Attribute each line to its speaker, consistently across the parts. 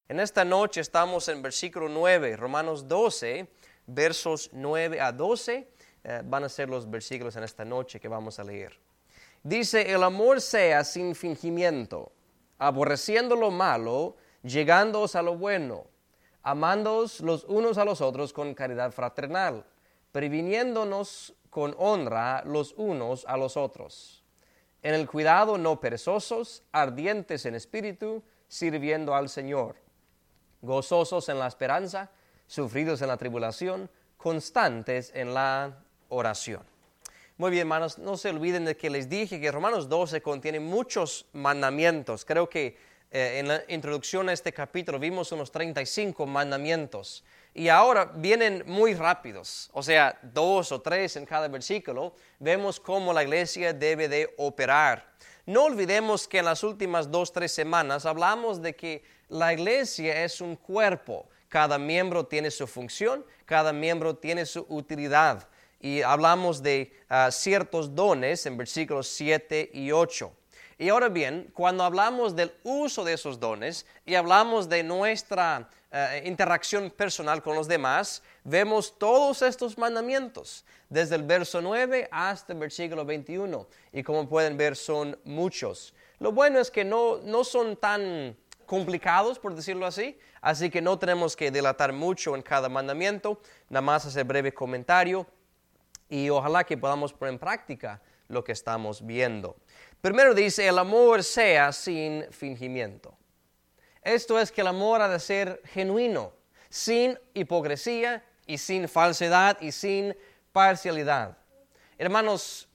Speaker 1: En esta noche estamos en versículo 9, Romanos 12, versos 9 a 12, van a ser los versículos en esta noche que vamos a leer. Dice, el amor sea sin fingimiento, aborreciendo lo malo, llegándoos a lo bueno, amándoos los unos a los otros con caridad fraternal, previniéndonos con honra los unos a los otros. En el cuidado no perezosos, ardientes en espíritu, sirviendo al Señor. Gozosos en la esperanza, sufridos en la tribulación, constantes en la oración. Muy bien, hermanos, no se olviden de que les dije que Romanos 12 contiene muchos mandamientos. Creo que en la introducción a este capítulo vimos unos 35 mandamientos. Y ahora vienen muy rápidos, o sea, 2 o 3 en cada versículo. Vemos cómo la iglesia debe de operar. No olvidemos que en las últimas 2 o 3 semanas hablamos de que la iglesia es un cuerpo. Cada miembro tiene su función, cada miembro tiene su utilidad. Y hablamos de ciertos dones en versículos 7 y 8. Y ahora bien, cuando hablamos del uso de esos dones y hablamos de nuestra interacción personal con los demás, vemos todos estos mandamientos, desde el verso 9 hasta el versículo 21. Y como pueden ver, son muchos. Lo bueno es que no son tan complicados, por decirlo así que no tenemos que dilatar mucho en cada mandamiento, nada más hacer breve comentario y ojalá que podamos poner en práctica lo que estamos viendo. Primero dice, el amor sea sin fingimiento. Esto es que el amor ha de ser genuino, sin hipocresía y sin falsedad y sin parcialidad. Hermanos,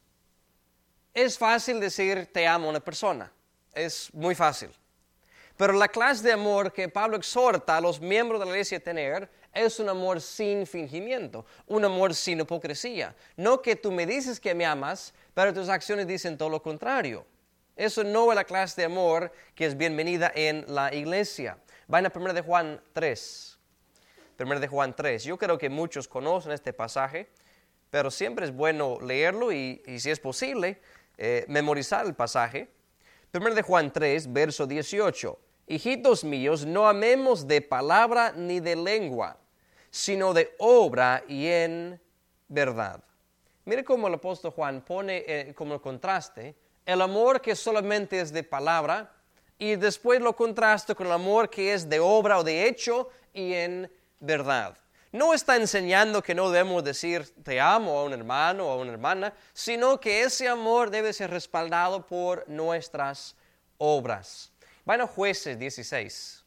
Speaker 1: es fácil decir te amo a una persona, es muy fácil. Pero la clase de amor que Pablo exhorta a los miembros de la iglesia a tener es un amor sin fingimiento, un amor sin hipocresía. No que tú me dices que me amas, pero tus acciones dicen todo lo contrario. Eso no es la clase de amor que es bienvenida en la iglesia. Vayan a 1 de Juan 3. 1 de Juan 3. Yo creo que muchos conocen este pasaje, pero siempre es bueno leerlo y si es posible, memorizar el pasaje. 1 de Juan 3, verso 18. Hijitos míos, no amemos de palabra ni de lengua, sino de obra y en verdad. Mire cómo el apóstol Juan pone como contraste el amor que solamente es de palabra y después lo contrasta con el amor que es de obra o de hecho y en verdad. No está enseñando que no debemos decir te amo a un hermano o a una hermana, sino que ese amor debe ser respaldado por nuestras obras. Vayan a Jueces 16.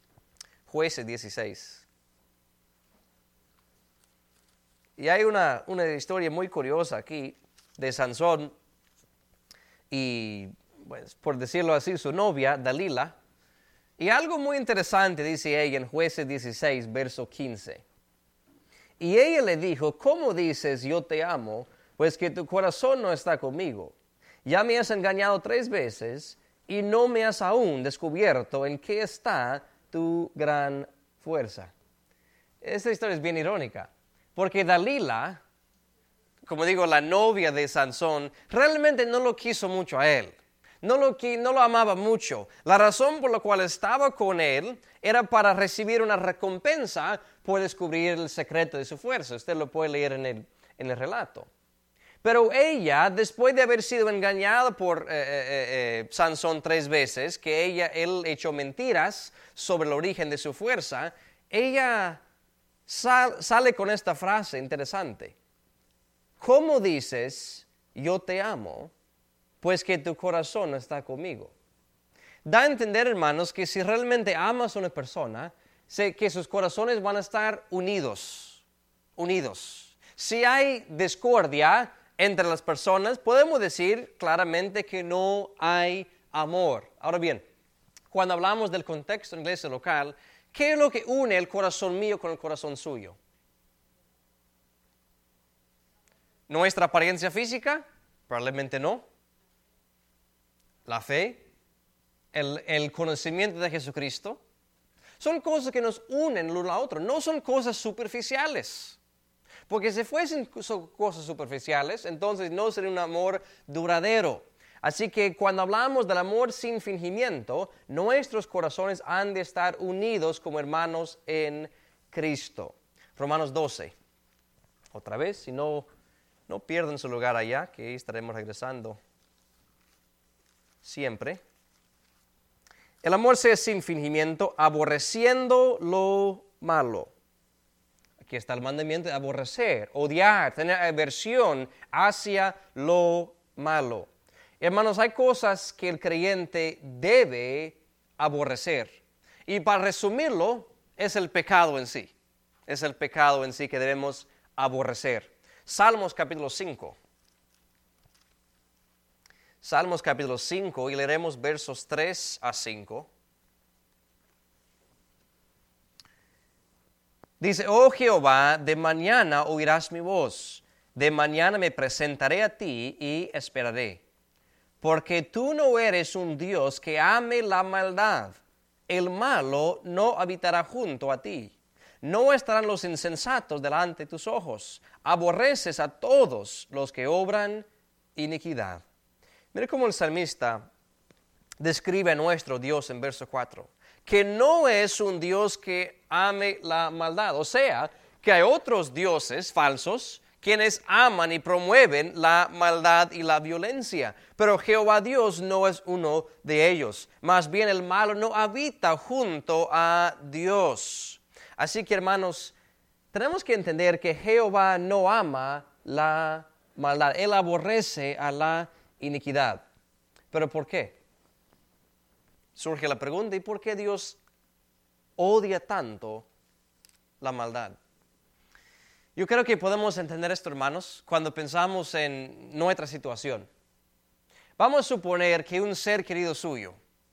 Speaker 1: Jueces 16. Y hay una historia muy curiosa aquí de Sansón y, pues, por decirlo así, su novia, Dalila. Y algo muy interesante dice ella en Jueces 16, verso 15. Y ella le dijo, ¿cómo dices yo te amo, pues que tu corazón no está conmigo? Ya me has engañado 3 veces y no me has aún descubierto en qué está tu gran fuerza. Esta historia es bien irónica, porque Dalila, como digo, la novia de Sansón, realmente no lo quiso mucho a él. No lo amaba mucho. La razón por la cual estaba con él era para recibir una recompensa por descubrir el secreto de su fuerza. Usted lo puede leer en el relato. Pero ella, después de haber sido engañada por Sansón 3 veces, que él echó mentiras sobre el origen de su fuerza, ella sale con esta frase interesante. ¿Cómo dices, yo te amo, pues que tu corazón está conmigo? Da a entender, hermanos, que si realmente amas a una persona, sé que sus corazones van a estar unidos. Si hay discordia entre las personas, podemos decir claramente que no hay amor. Ahora bien, cuando hablamos del contexto en la iglesia local, ¿qué es lo que une el corazón mío con el corazón suyo? ¿Nuestra apariencia física? Probablemente no. La fe, el conocimiento de Jesucristo, son cosas que nos unen el uno al otro, no son cosas superficiales. Porque si fuesen cosas superficiales, entonces no sería un amor duradero. Así que cuando hablamos del amor sin fingimiento, nuestros corazones han de estar unidos como hermanos en Cristo. Romanos 12. Otra vez, si no pierdan su lugar allá, que estaremos regresando siempre. El amor sea sin fingimiento, aborreciendo lo malo. Aquí está el mandamiento de aborrecer, odiar, tener aversión hacia lo malo. Hermanos, hay cosas que el creyente debe aborrecer. Y para resumirlo, es el pecado en sí. Es el pecado en sí que debemos aborrecer. Salmos capítulo 5. Salmos capítulo 5 y leeremos versos 3 a 5. Dice, oh Jehová, de mañana oirás mi voz, de mañana me presentaré a ti y esperaré. Porque tú no eres un Dios que ame la maldad, el malo no habitará junto a ti. No estarán los insensatos delante de tus ojos, aborreces a todos los que obran iniquidad. Mire cómo el salmista describe a nuestro Dios en verso 4, que no es un Dios que ame la maldad. O sea, que hay otros dioses falsos quienes aman y promueven la maldad y la violencia. Pero Jehová Dios no es uno de ellos. Más bien el malo no habita junto a Dios. Así que, hermanos, tenemos que entender que Jehová no ama la maldad. Él aborrece a la iniquidad. ¿Pero por qué? Surge la pregunta, ¿y por qué Dios odia tanto la maldad? Yo creo que podemos entender esto, hermanos, cuando pensamos en nuestra situación. Vamos a suponer que un ser querido suyo,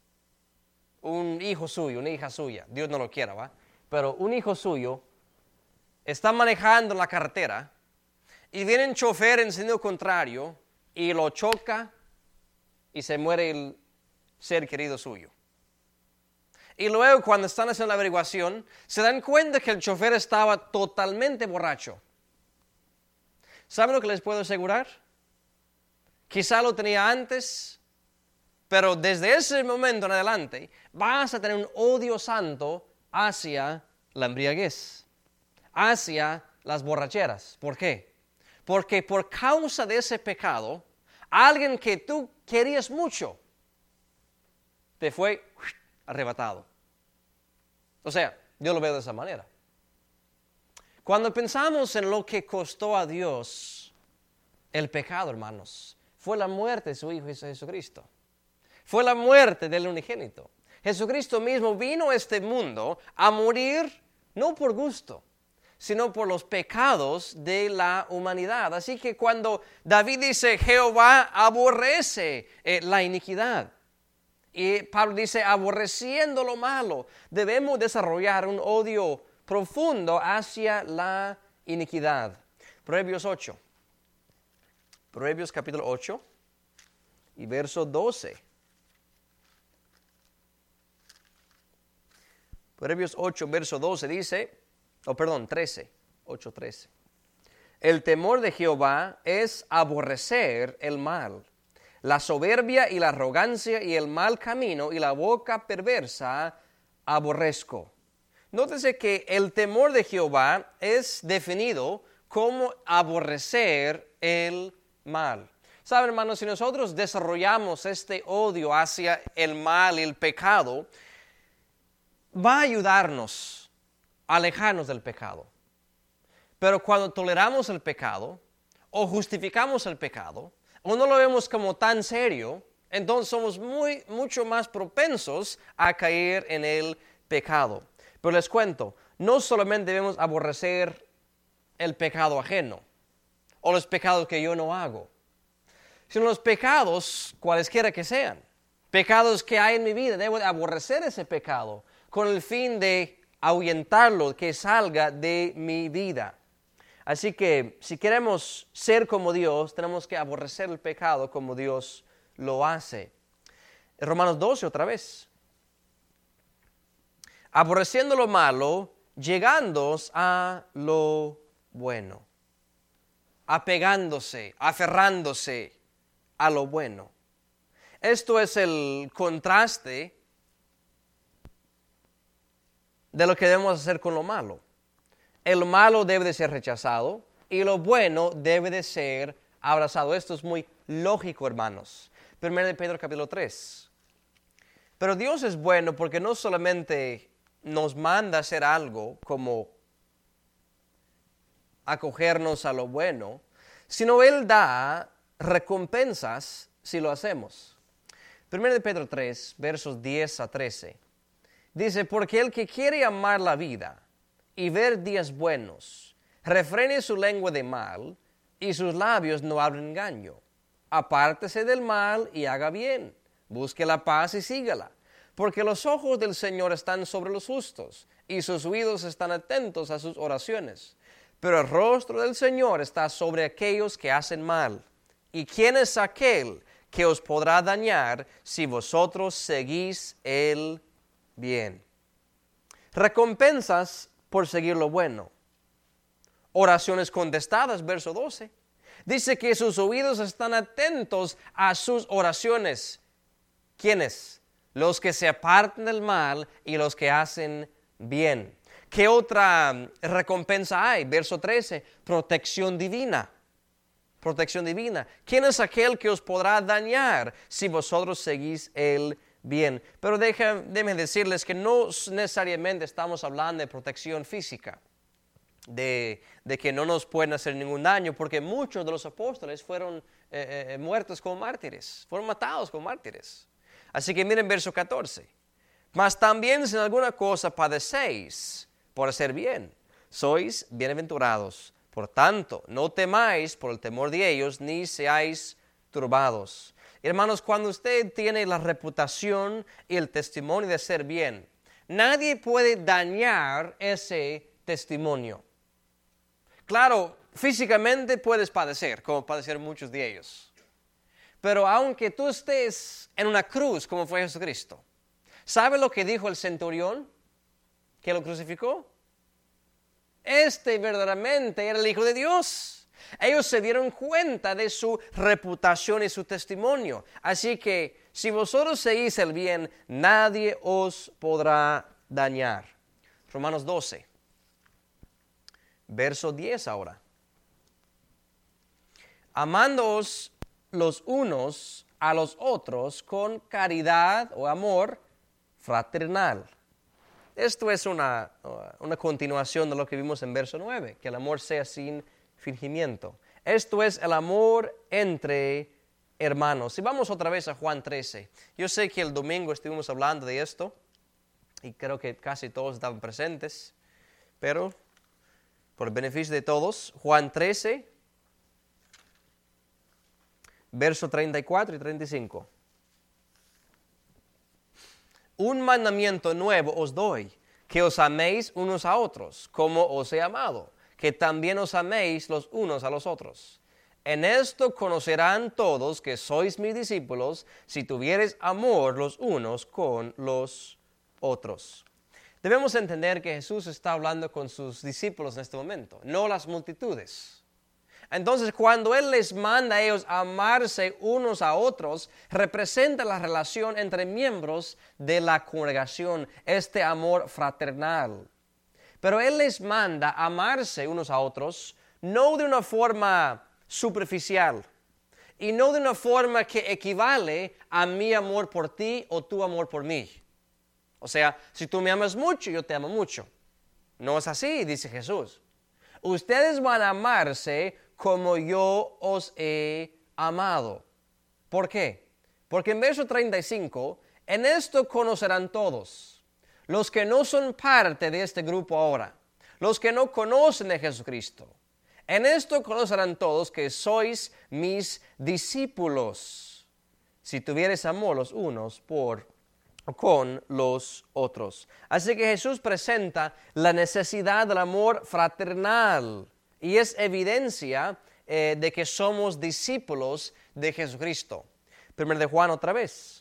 Speaker 1: un hijo suyo, una hija suya, Dios no lo quiera, ¿va? Pero un hijo suyo está manejando en la carretera y viene un chofer en sentido contrario y lo choca y se muere el ser querido suyo. Y luego cuando están haciendo la averiguación, se dan cuenta que el chofer estaba totalmente borracho. ¿Saben lo que les puedo asegurar? Quizá lo tenía antes, pero desde ese momento en adelante vas a tener un odio santo hacia la embriaguez, hacia las borracheras. ¿Por qué? Porque por causa de ese pecado, alguien que tú querías mucho te fue arrebatado. O sea, yo lo veo de esa manera. Cuando pensamos en lo que costó a Dios el pecado, hermanos, fue la muerte de su Hijo Jesucristo. Fue la muerte del unigénito. Jesucristo mismo vino a este mundo a morir no por gusto, sino por los pecados de la humanidad. Así que cuando David dice, Jehová aborrece la iniquidad, y Pablo dice, aborreciendo lo malo, debemos desarrollar un odio profundo hacia la iniquidad. Proverbios 8. Proverbios capítulo 8 y verso 12. Proverbios 8, verso 12 dice, 13, 8, 13. El temor de Jehová es aborrecer el mal. La soberbia y la arrogancia y el mal camino y la boca perversa aborrezco. Nótese que el temor de Jehová es definido como aborrecer el mal. Saben, hermanos, si nosotros desarrollamos este odio hacia el mal y el pecado, va a ayudarnos a alejarnos del pecado. Pero cuando toleramos el pecado o justificamos el pecado, o no lo vemos como tan serio, entonces somos mucho más propensos a caer en el pecado. Pero les cuento, no solamente debemos aborrecer el pecado ajeno o los pecados que yo no hago, sino los pecados cualesquiera que sean. Pecados que hay en mi vida, debo de aborrecer ese pecado con el fin de ahuyentarlo, que salga de mi vida. Así que si queremos ser como Dios, tenemos que aborrecer el pecado como Dios lo hace. Romanos 12 otra vez. Aborreciendo lo malo, llegándoos a lo bueno. Apegándose, aferrándose a lo bueno. Esto es el contraste de lo que debemos hacer con lo malo. El malo debe de ser rechazado y lo bueno debe de ser abrazado. Esto es muy lógico, hermanos. 1 de Pedro capítulo 3. Pero Dios es bueno porque no solamente nos manda a hacer algo como acogernos a lo bueno, sino Él da recompensas si lo hacemos. 1 de Pedro 3, versos 10 a 13. Dice, porque el que quiere amar la vida y ver días buenos, refrene su lengua de mal y sus labios no hablen engaño. Apártese del mal y haga bien. Busque la paz y sígala. Porque los ojos del Señor están sobre los justos y sus oídos están atentos a sus oraciones. Pero el rostro del Señor está sobre aquellos que hacen mal. ¿Y quién es aquel que os podrá dañar si vosotros seguís el bien? Recompensas por seguir lo bueno. Oraciones contestadas, verso 12. Dice que sus oídos están atentos a sus oraciones. ¿Quiénes? Los que se apartan del mal y los que hacen bien. ¿Qué otra recompensa hay? Verso 13, protección divina. Protección divina. ¿Quién es aquel que os podrá dañar si vosotros seguís el bien? Pero déjenme decirles que no necesariamente estamos hablando de protección física. De que no nos pueden hacer ningún daño, porque muchos de los apóstoles fueron muertos como mártires, fueron matados como mártires. Así que miren verso 14. Mas también si en alguna cosa padecéis por hacer bien, sois bienaventurados. Por tanto, no temáis por el temor de ellos, ni seáis turbados. Hermanos, cuando usted tiene la reputación y el testimonio de hacer bien, nadie puede dañar ese testimonio. Claro, físicamente puedes padecer, como padecieron muchos de ellos. Pero aunque tú estés en una cruz, como fue Jesucristo, ¿sabe lo que dijo el centurión que lo crucificó? Este verdaderamente era el Hijo de Dios. Ellos se dieron cuenta de su reputación y su testimonio. Así que si vosotros seguís el bien, nadie os podrá dañar. Romanos 12. Verso 10 ahora. Amándoos los unos a los otros con caridad o amor fraternal. Esto es una continuación de lo que vimos en verso 9, que el amor sea sin fingimiento. Esto es el amor entre hermanos. Y vamos otra vez a Juan 13. Yo sé que el domingo estuvimos hablando de esto y creo que casi todos estaban presentes, pero por el beneficio de todos, Juan 13, verso 34 y 35. Un mandamiento nuevo os doy, que os améis unos a otros, como os he amado, que también os améis los unos a los otros. En esto conocerán todos que sois mis discípulos, si tuviereis amor los unos con los otros. Debemos entender que Jesús está hablando con sus discípulos en este momento, no las multitudes. Entonces, cuando Él les manda a ellos amarse unos a otros, representa la relación entre miembros de la congregación, este amor fraternal. Pero Él les manda amarse unos a otros, no de una forma superficial, y no de una forma que equivale a mi amor por ti o tu amor por mí. O sea, si tú me amas mucho, yo te amo mucho. No es así, dice Jesús. Ustedes van a amarse como yo os he amado. ¿Por qué? Porque en verso 35, en esto conocerán todos, los que no son parte de este grupo ahora, los que no conocen de Jesucristo. En esto conocerán todos que sois mis discípulos, si tuviereis amor los unos con los otros. Así que Jesús presenta la necesidad del amor fraternal y es evidencia de que somos discípulos de Jesucristo. Primero de Juan otra vez.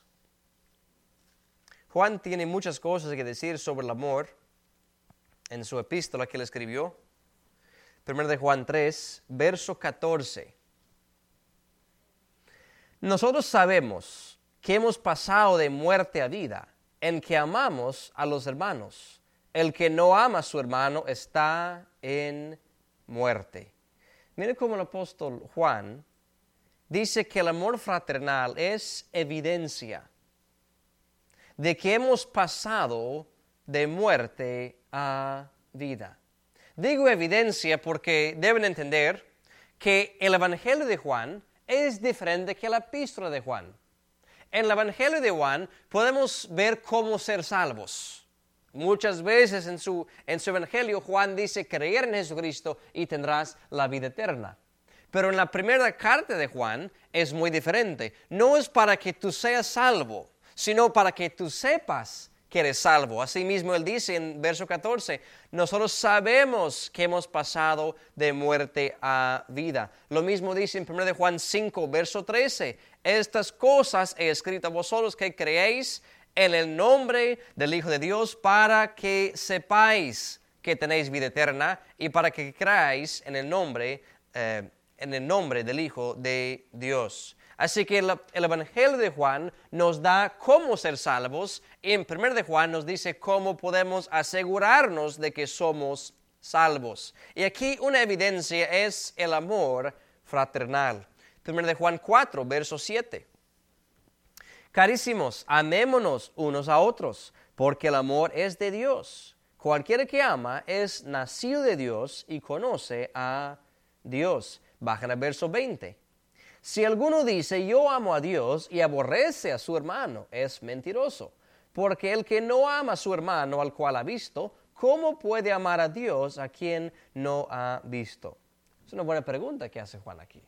Speaker 1: Juan tiene muchas cosas que decir sobre el amor en su epístola que él escribió. Primero de Juan 3, verso 14. Nosotros sabemos que hemos pasado de muerte a vida, en que amamos a los hermanos. El que no ama a su hermano está en muerte. Miren cómo el apóstol Juan dice que el amor fraternal es evidencia de que hemos pasado de muerte a vida. Digo evidencia porque deben entender que el Evangelio de Juan es diferente que la epístola de Juan. En el Evangelio de Juan podemos ver cómo ser salvos. Muchas veces en su Evangelio Juan dice creer en Jesucristo y tendrás la vida eterna. Pero en la primera carta de Juan es muy diferente. No es para que tú seas salvo, sino para que tú sepas que eres salvo. Asimismo, él dice en verso 14, nosotros sabemos que hemos pasado de muerte a vida. Lo mismo dice en 1 de Juan 5, verso 13, estas cosas he escrito a vosotros que creéis en el nombre del Hijo de Dios para que sepáis que tenéis vida eterna y para que creáis en el nombre del Hijo de Dios. Así que el Evangelio de Juan nos da cómo ser salvos y en 1 de Juan nos dice cómo podemos asegurarnos de que somos salvos. Y aquí una evidencia es el amor fraternal. 1 de Juan 4, verso 7. Carísimos, amémonos unos a otros, porque el amor es de Dios. Cualquiera que ama es nacido de Dios y conoce a Dios. Bajan al verso 20. Si alguno dice, yo amo a Dios y aborrece a su hermano, es mentiroso. Porque el que no ama a su hermano al cual ha visto, ¿cómo puede amar a Dios a quien no ha visto? Es una buena pregunta que hace Juan aquí.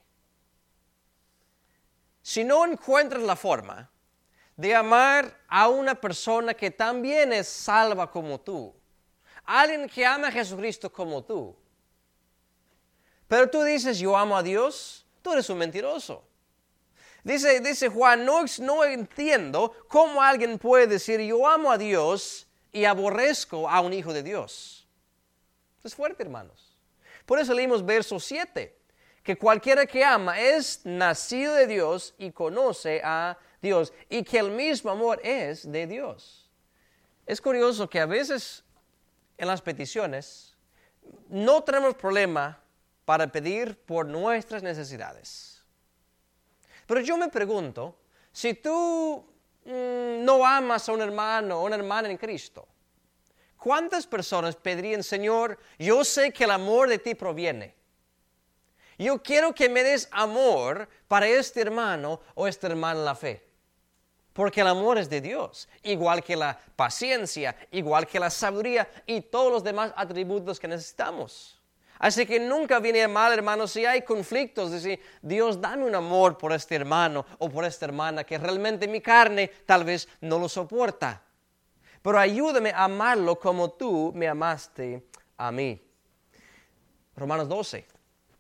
Speaker 1: Si no encuentras la forma de amar a una persona que también es salva como tú, alguien que ama a Jesucristo como tú, pero tú dices, yo amo a Dios, tú eres un mentiroso. Dice Juan, no entiendo cómo alguien puede decir, yo amo a Dios y aborrezco a un hijo de Dios. Es fuerte, hermanos. Por eso leímos verso 7, que cualquiera que ama es nacido de Dios y conoce a Dios, y que el mismo amor es de Dios. Es curioso que a veces en las peticiones no tenemos problema para pedir por nuestras necesidades. Pero yo me pregunto, si tú no amas a un hermano o una hermana en Cristo, ¿cuántas personas pedirían, Señor, yo sé que el amor de ti proviene? Yo quiero que me des amor para este hermano o esta hermana en la fe. Porque el amor es de Dios, igual que la paciencia, igual que la sabiduría y todos los demás atributos que necesitamos. Así que nunca viene mal, hermano, si hay conflictos, decir, Dios, dame un amor por este hermano o por esta hermana que realmente mi carne tal vez no lo soporta. Pero ayúdame a amarlo como tú me amaste a mí. Romanos 12.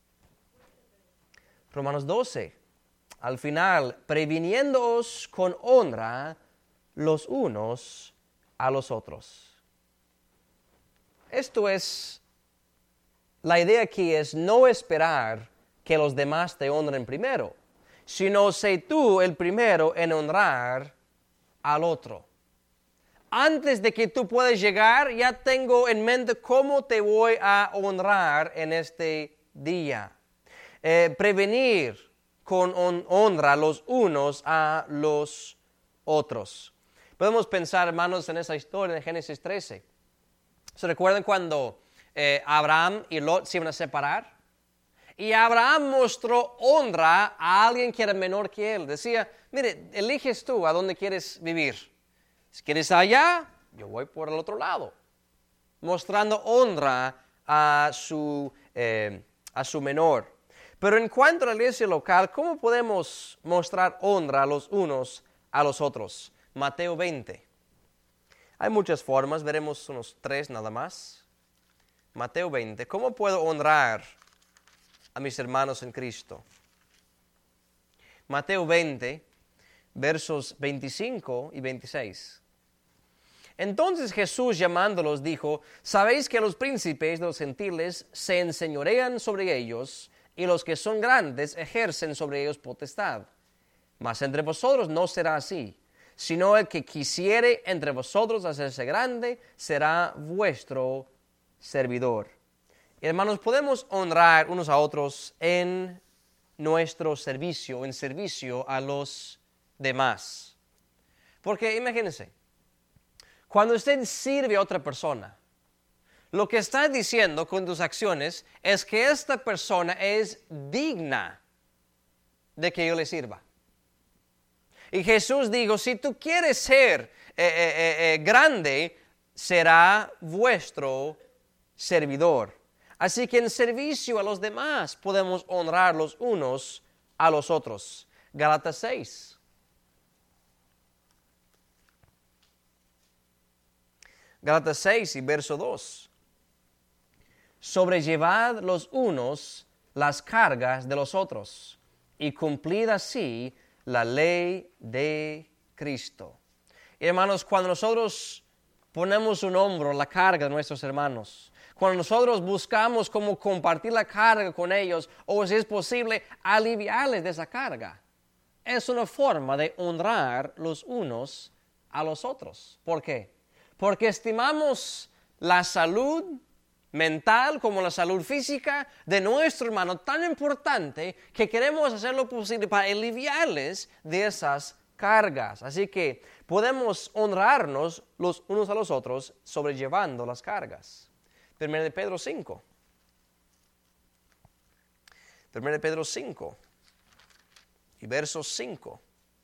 Speaker 1: Romanos 12. Al final, previniéndoos con honra los unos a los otros. Esto es, la idea aquí es no esperar que los demás te honren primero, sino sé tú el primero en honrar al otro. Antes de que tú puedas llegar, ya tengo en mente cómo te voy a honrar en este día. Prevenir con honra los unos a los otros. Podemos pensar, hermanos, en esa historia de Génesis 13. ¿Se recuerdan cuando Abraham y Lot se iban a separar? Y Abraham mostró honra a alguien que era menor que él. Decía, mire, eliges tú a dónde quieres vivir. Si quieres allá, yo voy por el otro lado. Mostrando honra a su menor. Pero en cuanto a la iglesia local, ¿cómo podemos mostrar honra a los unos a los otros? Mateo 20. Hay muchas formas, veremos unos 3 nada más. Mateo 20. ¿Cómo puedo honrar a mis hermanos en Cristo? Mateo 20, versos 25 y 26. Entonces Jesús llamándolos dijo, ¿sabéis que los príncipes de los gentiles se enseñorean sobre ellos y los que son grandes ejercen sobre ellos potestad? Mas entre vosotros no será así, sino el que quisiere entre vosotros hacerse grande, será vuestro servidor. Hermanos, podemos honrar unos a otros en nuestro servicio, en servicio a los demás. Porque imagínense, cuando usted sirve a otra persona, lo que está diciendo con tus acciones es que esta persona es digna de que yo le sirva. Y Jesús dijo, si tú quieres ser grande, será vuestro servidor. Así que en servicio a los demás podemos honrar los unos a los otros. Gálatas 6. Gálatas 6 y verso 2. Sobrellevad los unos las cargas de los otros y cumplid así la ley de Cristo. Y hermanos, cuando nosotros ponemos un hombro la carga de nuestros hermanos, cuando nosotros buscamos cómo compartir la carga con ellos, o si es posible, aliviarles de esa carga, es una forma de honrar los unos a los otros. ¿Por qué? Porque estimamos la salud mental como la salud física de nuestro hermano tan importante que queremos hacer lo posible para aliviarles de esas cargas. Así que podemos honrarnos los unos a los otros sobrellevando las cargas. 1 de Pedro 5. 1 de Pedro 5 y verso 5.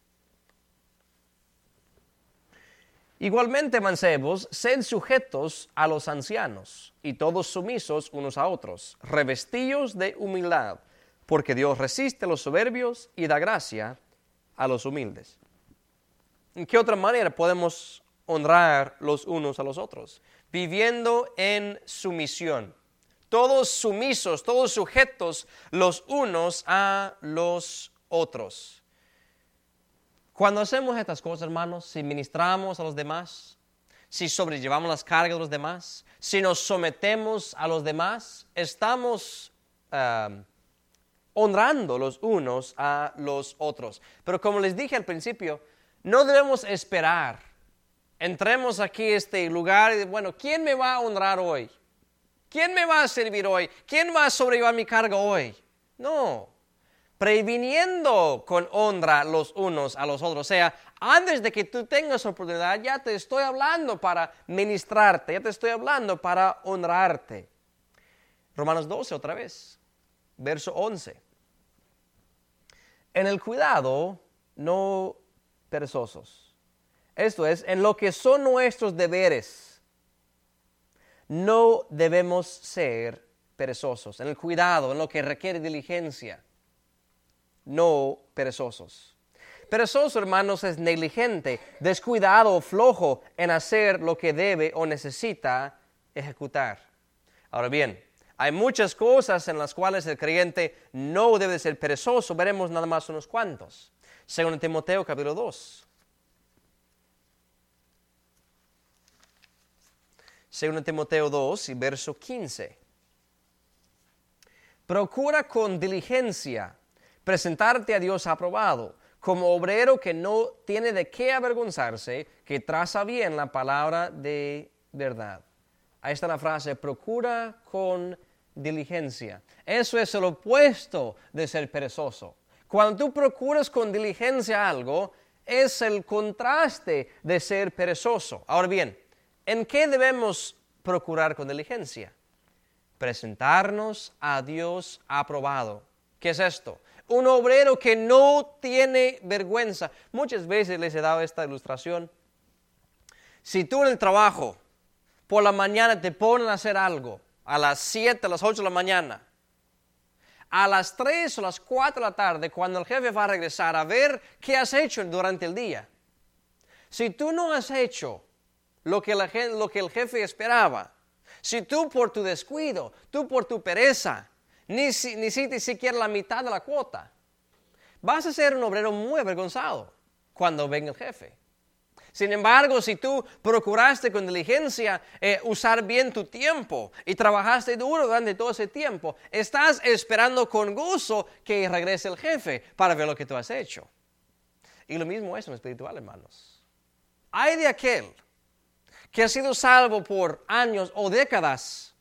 Speaker 1: Igualmente, mancebos, sed sujetos a los ancianos, y todos sumisos unos a otros, revestidos de humildad, porque Dios resiste a los soberbios y da gracia a los humildes. ¿En qué otra manera podemos honrar los unos a los otros? Viviendo en sumisión. Todos sumisos, todos sujetos los unos a los otros. Cuando hacemos estas cosas, hermanos, si ministramos a los demás, si sobrellevamos las cargas de los demás, si nos sometemos a los demás, estamos honrando los unos a los otros. Pero como les dije al principio, no debemos esperar. Entremos aquí a este lugar y, bueno, ¿quién me va a honrar hoy? ¿Quién me va a servir hoy? ¿Quién va a sobrellevar mi carga hoy? No. Previniendo con honra los unos a los otros. O sea, antes de que tú tengas oportunidad, ya te estoy hablando para ministrarte, ya te estoy hablando para honrarte. Romanos 12 otra vez, verso 11. En el cuidado, no perezosos. Esto es, en lo que son nuestros deberes, no debemos ser perezosos. En el cuidado, en lo que requiere diligencia, no perezosos. Perezoso, hermanos, es negligente, descuidado o flojo en hacer lo que debe o necesita ejecutar. Ahora bien, hay muchas cosas en las cuales el creyente no debe ser perezoso. Veremos nada más unos cuantos. Según Timoteo capítulo 2. Según Timoteo 2 y verso 15. Procura con diligencia presentarte a Dios aprobado, como obrero que no tiene de qué avergonzarse, que traza bien la palabra de verdad. Ahí está la frase, procura con diligencia. Eso es el opuesto de ser perezoso. Cuando tú procuras con diligencia algo, es el contraste de ser perezoso. Ahora bien, ¿en qué debemos procurar con diligencia? Presentarnos a Dios aprobado. ¿Qué es esto? Un obrero que no tiene vergüenza. Muchas veces les he dado esta ilustración. Si tú en el trabajo, por la mañana te ponen a hacer algo, a las 7, a las 8 de la mañana, a las 3 o las 4 de la tarde, cuando el jefe va a regresar a ver qué has hecho durante el día. Si tú no has hecho lo que el jefe esperaba, si tú por tu descuido, tú por tu pereza, ni siquiera la mitad de la cuota, vas a ser un obrero muy avergonzado cuando venga el jefe. Sin embargo, si tú procuraste con diligencia usar bien tu tiempo y trabajaste duro durante todo ese tiempo, estás esperando con gozo que regrese el jefe para ver lo que tú has hecho. Y lo mismo es en lo espiritual, hermanos. Hay de aquel que ha sido salvo por años o décadas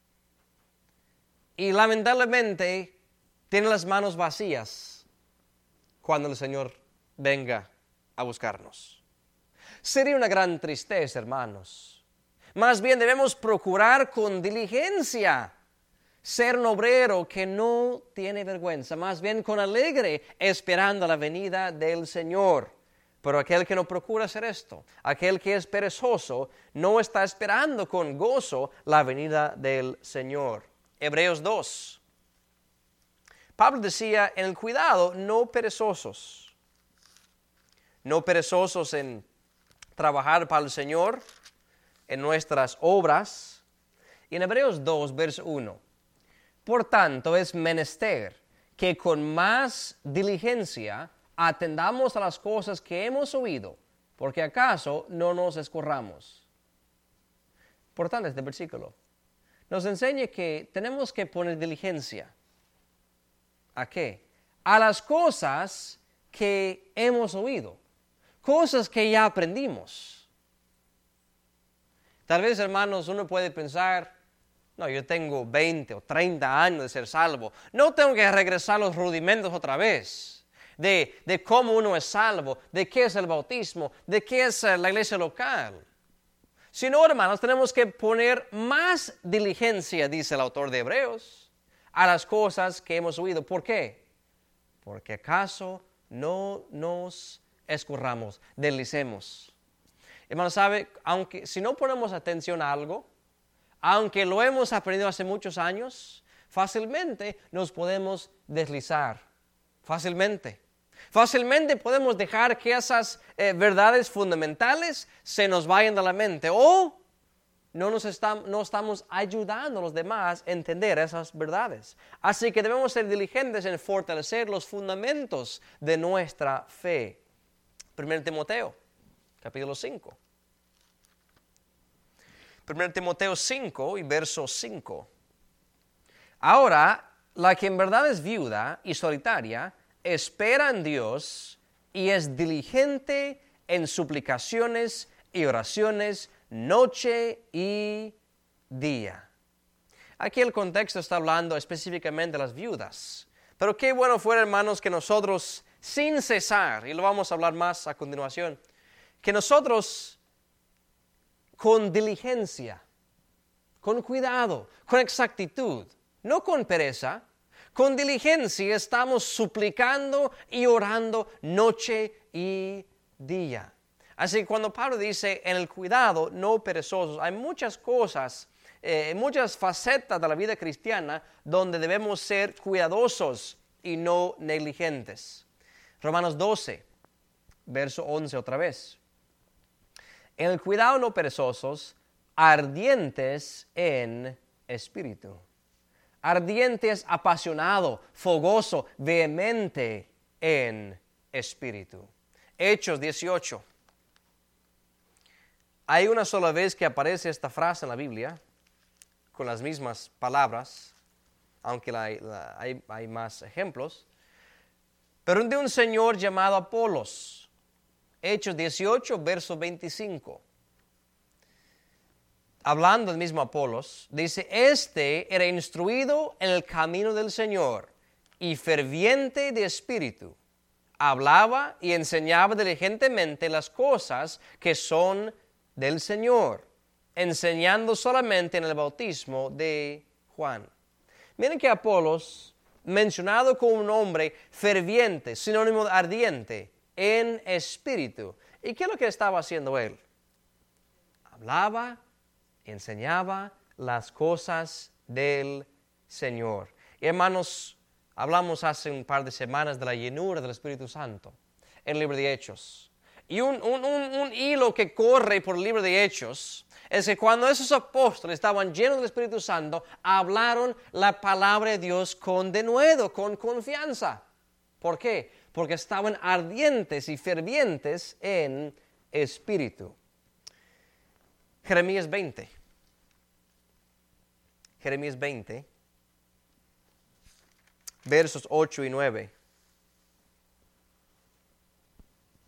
Speaker 1: y lamentablemente tiene las manos vacías cuando el Señor venga a buscarnos. Sería una gran tristeza, hermanos. Más bien debemos procurar con diligencia ser un obrero que no tiene vergüenza, más bien con alegre esperando la venida del Señor. Pero aquel que no procura hacer esto, aquel que es perezoso, no está esperando con gozo la venida del Señor. Hebreos 2. Pablo decía, en el cuidado, no perezosos. No perezosos en trabajar para el Señor, en nuestras obras. Y en Hebreos 2, verso 1. Por tanto, es menester que con más diligencia atendamos a las cosas que hemos oído, porque acaso no nos escorramos. Por tanto, este versículo nos enseña que tenemos que poner diligencia. ¿A qué? A las cosas que hemos oído, cosas que ya aprendimos. Tal vez, hermanos, uno puede pensar, no, yo tengo 20 o 30 años de ser salvo, no tengo que regresar los rudimentos otra vez, de cómo uno es salvo, de qué es el bautismo, de qué es la iglesia local. Sino, hermanos, tenemos que poner más diligencia, dice el autor de Hebreos, a las cosas que hemos oído. ¿Por qué? Porque acaso no nos escurramos, deslicemos. Hermanos, ¿sabe? Aunque si no ponemos atención a algo, aunque lo hemos aprendido hace muchos años, fácilmente nos podemos deslizar. Fácilmente podemos dejar que esas verdades fundamentales se nos vayan de la mente o no estamos ayudando a los demás a entender esas verdades. Así que debemos ser diligentes en fortalecer los fundamentos de nuestra fe. 1 Timoteo, capítulo 5. 1 Timoteo 5 y verso 5. Ahora, la que en verdad es viuda y solitaria, espera en Dios y es diligente en suplicaciones y oraciones noche y día. Aquí el contexto está hablando específicamente de las viudas. Pero qué bueno fuera, hermanos, que nosotros sin cesar, y lo vamos a hablar más a continuación, que nosotros con diligencia, con cuidado, con exactitud, no con pereza, con diligencia estamos suplicando y orando noche y día. Así que cuando Pablo dice en el cuidado, no perezosos, hay muchas cosas, muchas facetas de la vida cristiana donde debemos ser cuidadosos y no negligentes. Romanos 12, verso 11 otra vez. En el cuidado no perezosos, ardientes en espíritu. Ardientes, apasionado, fogoso, vehemente en espíritu. Hechos 18. Hay una sola vez que aparece esta frase en la Biblia, con las mismas palabras, aunque hay más ejemplos, pero de un señor llamado Apolos. Hechos 18, verso 25. Hablando del mismo Apolos, dice, este era instruido en el camino del Señor y ferviente de espíritu. Hablaba y enseñaba diligentemente las cosas que son del Señor, enseñando solamente en el bautismo de Juan. Miren que Apolos, mencionado como un hombre ferviente, sinónimo de ardiente, en espíritu. ¿Y qué es lo que estaba haciendo él? Hablaba, enseñaba las cosas del Señor. Y hermanos, hablamos hace un par de semanas de la llenura del Espíritu Santo en el libro de Hechos. Y un hilo que corre por el libro de Hechos es que cuando esos apóstoles estaban llenos del Espíritu Santo, hablaron la palabra de Dios con denuedo, con confianza. ¿Por qué? Porque estaban ardientes y fervientes en espíritu. Jeremías 20. Jeremías 20, versos 8 y 9.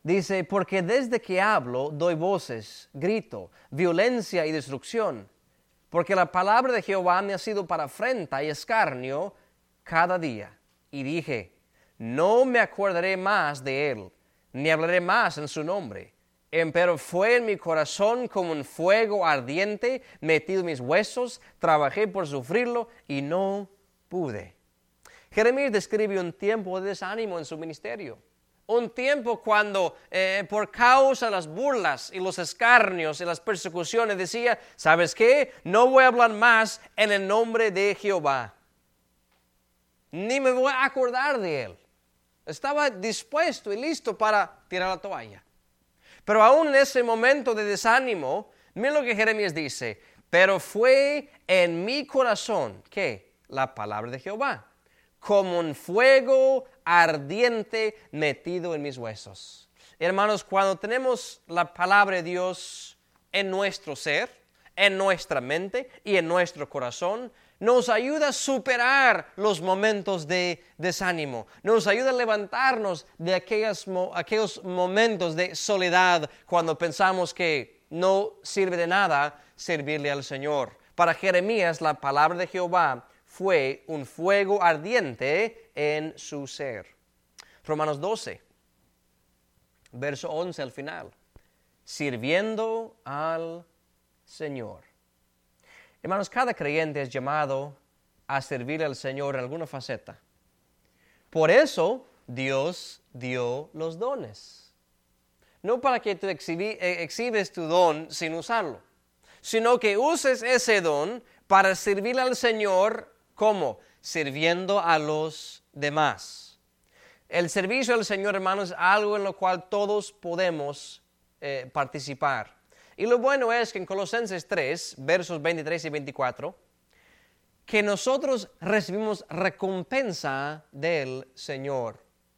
Speaker 1: Dice, porque desde que hablo doy voces, grito, violencia y destrucción. Porque la palabra de Jehová me ha sido para afrenta y escarnio cada día. Y dije, no me acordaré más de él, ni hablaré más en su nombre. Empero fue en mi corazón como un fuego ardiente metido en mis huesos. Trabajé por sufrirlo y no pude. Jeremías describe un tiempo de desánimo en su ministerio. Un tiempo cuando por causa de las burlas y los escarnios y las persecuciones decía, ¿sabes qué? No voy a hablar más en el nombre de Jehová. Ni me voy a acordar de él. Estaba dispuesto y listo para tirar la toalla. Pero aún en ese momento de desánimo, mira lo que Jeremías dice, pero fue en mi corazón, ¿qué? La palabra de Jehová, como un fuego ardiente metido en mis huesos. Hermanos, cuando tenemos la palabra de Dios en nuestro ser, en nuestra mente y en nuestro corazón, nos ayuda a superar los momentos de desánimo, nos ayuda a levantarnos de aquellos momentos de soledad cuando pensamos que no sirve de nada servirle al Señor. Para Jeremías, la palabra de Jehová fue un fuego ardiente en su ser. Romanos 12, verso 11 al final. Sirviendo al Señor. Hermanos, cada creyente es llamado a servir al Señor en alguna faceta. Por eso Dios dio los dones. No para que tú exhibes tu don sin usarlo, sino que uses ese don para servir al Señor. ¿Cómo? Sirviendo a los demás. El servicio al Señor, hermanos, es algo en lo cual todos podemos participar. Y lo bueno es que en Colosenses 3, versos 23 y 24, que nosotros recibimos recompensa del Señor.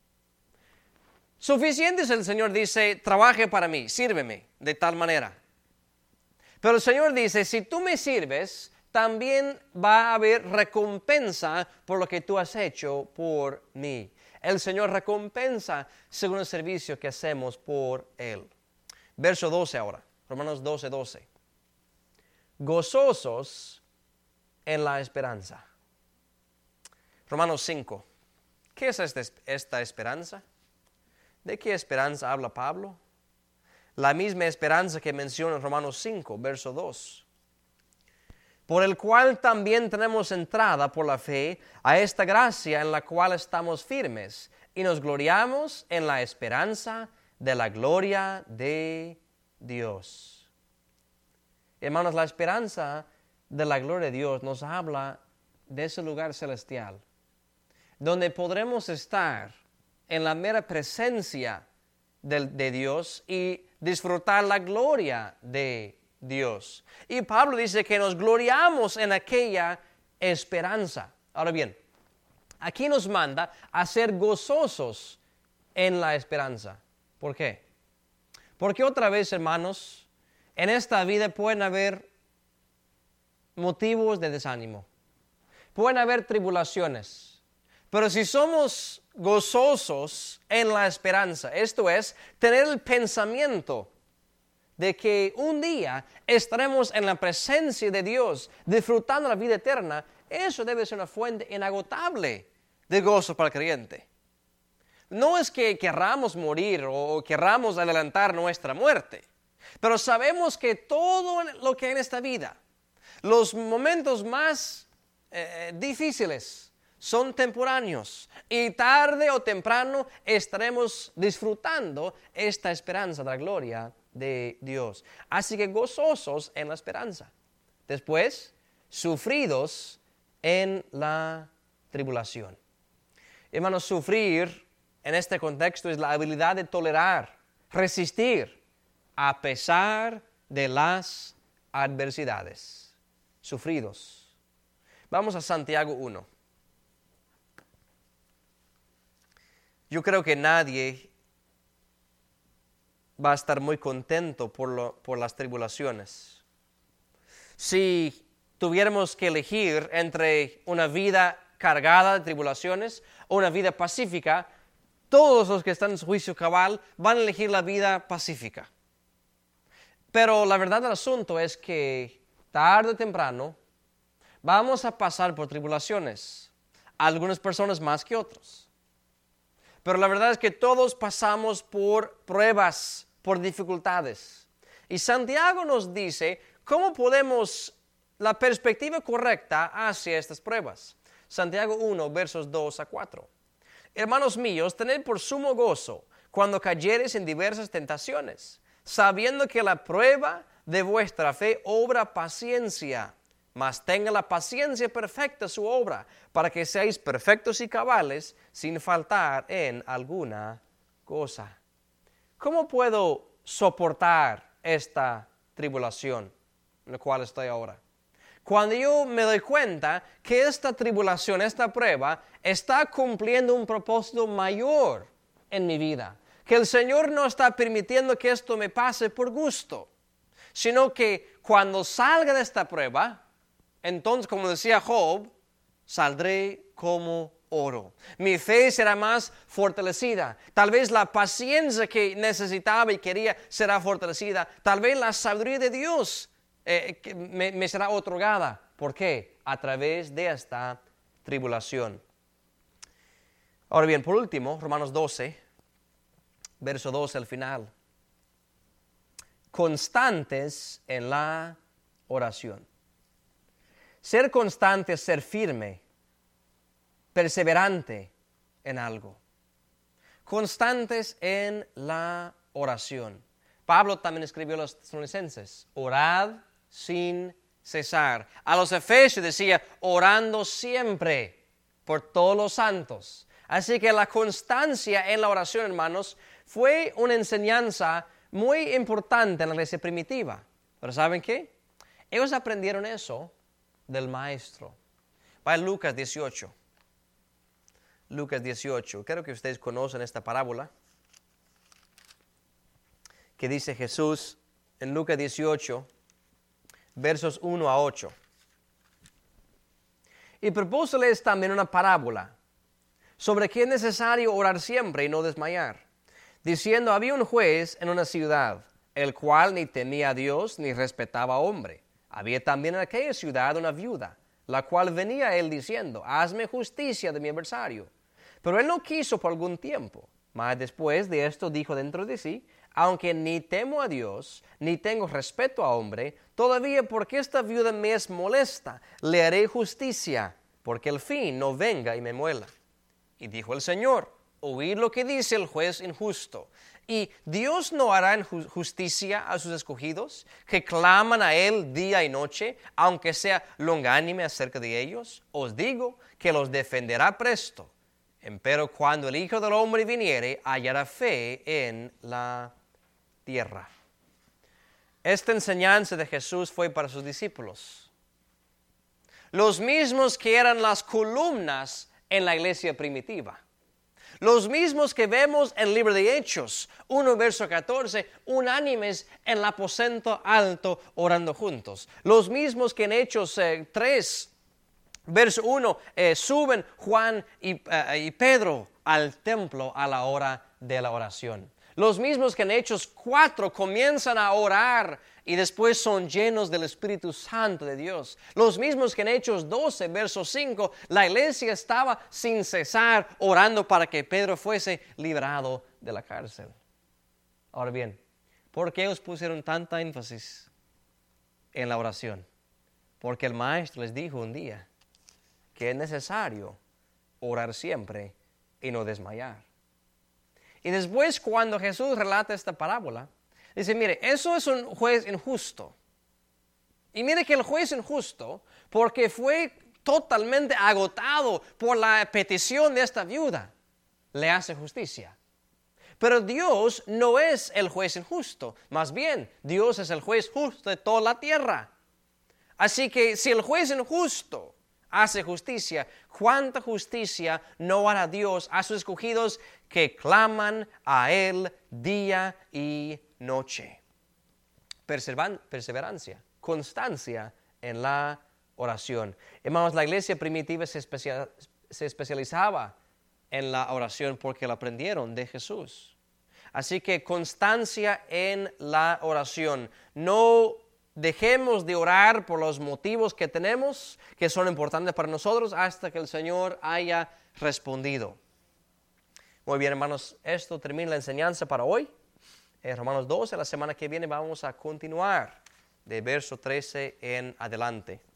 Speaker 1: Suficiente es el Señor dice, trabaje para mí, sírveme de tal manera. Pero el Señor dice, si tú me sirves, también va a haber recompensa por lo que tú has hecho por mí. El Señor recompensa según el servicio que hacemos por Él. Verso 12 ahora, Romanos 12, 12. Gozosos en la esperanza. Romanos 5. ¿Qué es esta esperanza? ¿De qué esperanza habla Pablo? La misma esperanza que menciona en Romanos 5, verso 2. Por el cual también tenemos entrada por la fe a esta gracia en la cual estamos firmes y nos gloriamos en la esperanza de la gloria de Dios. Hermanos, la esperanza de la gloria de Dios nos habla de ese lugar celestial, donde podremos estar en la mera presencia de Dios y disfrutar la gloria de Dios. Y Pablo dice que nos gloriamos en aquella esperanza. Ahora bien, aquí nos manda a ser gozosos en la esperanza. ¿Por qué? Porque otra vez, hermanos, en esta vida pueden haber motivos de desánimo. Pueden haber tribulaciones. Pero si somos gozosos en la esperanza, esto es, tener el pensamiento de que un día estaremos en la presencia de Dios, disfrutando la vida eterna, eso debe ser una fuente inagotable de gozo para el creyente. No es que querramos morir o querramos adelantar nuestra muerte, pero sabemos que todo lo que hay en esta vida, los momentos más difíciles, son temporáneos y tarde o temprano estaremos disfrutando esta esperanza de la gloria de Dios. Así que gozosos en la esperanza. Después, sufridos en la tribulación. Hermanos, sufrir en este contexto es la habilidad de tolerar, resistir, a pesar de las adversidades. Sufridos. Vamos a Santiago 1. Yo creo que nadie va a estar muy contento por las tribulaciones. Si tuviéramos que elegir entre una vida cargada de tribulaciones o una vida pacífica, Todos los que están en su juicio cabal van a elegir la vida pacífica. Pero la verdad del asunto es que tarde o temprano vamos a pasar por tribulaciones. Algunas personas más que otros. Pero la verdad es que todos pasamos por pruebas, por dificultades. Y Santiago nos dice cómo podemos, la perspectiva correcta hacia estas pruebas. Santiago 1, versos 2 a 4. Hermanos míos, tened por sumo gozo cuando cayereis en diversas tentaciones, sabiendo que la prueba de vuestra fe obra paciencia. Mas tenga la paciencia perfecta su obra, para que seáis perfectos y cabales, sin faltar en alguna cosa. ¿Cómo puedo soportar esta tribulación en la cual estoy ahora? Cuando yo me doy cuenta que esta tribulación, esta prueba, está cumpliendo un propósito mayor en mi vida. Que el Señor no está permitiendo que esto me pase por gusto, sino que cuando salga de esta prueba, entonces, como decía Job, saldré como oro. Mi fe será más fortalecida. Tal vez la paciencia que necesitaba y quería será fortalecida. Tal vez la sabiduría de Dios me será otorgada. ¿Por qué? A través de esta tribulación. Ahora bien, por último, Romanos 12, verso 12 al final. Constantes en la oración. Ser constante es ser firme, perseverante en algo. Constantes en la oración. Pablo también escribió a los tesalonicenses, orad sin cesar. A los efesios decía, orando siempre por todos los santos. Así que la constancia en la oración, hermanos, fue una enseñanza muy importante en la iglesia primitiva. Pero ¿saben qué? Ellos aprendieron eso del maestro. Va Lucas 18. Lucas 18. Creo que ustedes conocen esta parábola que dice Jesús en Lucas 18, versos 1 a 8. Y propóseles también una parábola sobre que es necesario orar siempre y no desmayar, diciendo, había un juez en una ciudad, el cual ni temía a Dios ni respetaba a hombre. Había también en aquella ciudad una viuda, la cual venía a él diciendo, hazme justicia de mi adversario. Pero él no quiso por algún tiempo. Mas después de esto dijo dentro de sí, aunque ni temo a Dios, ni tengo respeto a hombre, todavía porque esta viuda me es molesta, le haré justicia, porque el fin no venga y me muela. Y dijo el Señor, oíd lo que dice el juez injusto. ¿Y Dios no hará justicia a sus escogidos, que claman a Él día y noche, aunque sea longánime acerca de ellos? Os digo que los defenderá presto. Empero cuando el Hijo del Hombre viniere, hallará fe en la tierra. Esta enseñanza de Jesús fue para sus discípulos. Los mismos que eran las columnas en la iglesia primitiva. Los mismos que vemos en el libro de Hechos, 1 verso 14, unánimes en el aposento alto orando juntos. Los mismos que en Hechos 3, verso 1, suben Juan y Pedro al templo a la hora de la oración. Los mismos que en Hechos 4 comienzan a orar y después son llenos del Espíritu Santo de Dios. Los mismos que en Hechos 12, verso 5, la iglesia estaba sin cesar orando para que Pedro fuese liberado de la cárcel. Ahora bien, ¿por qué ellos pusieron tanta énfasis en la oración? Porque el maestro les dijo un día que es necesario orar siempre y no desmayar. Y después, cuando Jesús relata esta parábola, dice, mire, eso es un juez injusto. Y mire que el juez injusto, porque fue totalmente agotado por la petición de esta viuda, le hace justicia. Pero Dios no es el juez injusto, más bien, Dios es el juez justo de toda la tierra. Así que si el juez injusto hace justicia, ¿cuánta justicia no hará Dios a sus escogidos que claman a Él día y noche? Perseverancia, constancia en la oración. Hermanos, la iglesia primitiva se especializaba en la oración porque la aprendieron de Jesús. Así que constancia en la oración. No dejemos de orar por los motivos que tenemos, que son importantes para nosotros, hasta que el Señor haya respondido. Muy bien, hermanos, esto termina la enseñanza para hoy. En Romanos 12, la semana que viene vamos a continuar de verso 13 en adelante.